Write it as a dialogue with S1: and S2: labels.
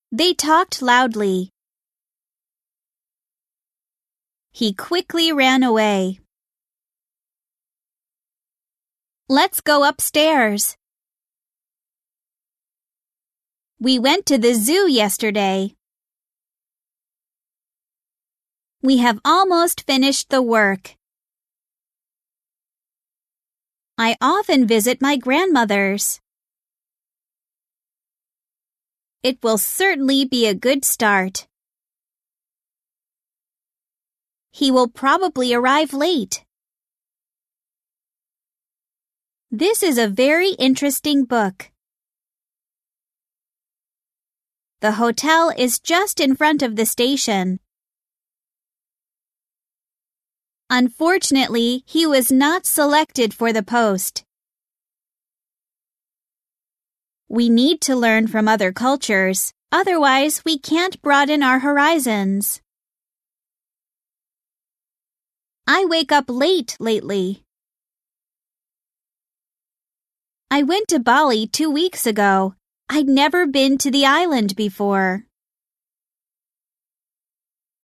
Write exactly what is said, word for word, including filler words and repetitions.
S1: They talked loudly. He quickly ran away. Let's go upstairs. We went to the zoo yesterday. We have almost finished the work. I often visit my grandmother's. It will certainly be a good start. He will probably arrive late. This is a very interesting book. The hotel is just in front of the station. Unfortunately, he was not selected for the post. We need to learn from other cultures, otherwise we can't broaden our horizons. I wake up late lately. I went to Bali two weeks ago. I'd never been to the island before.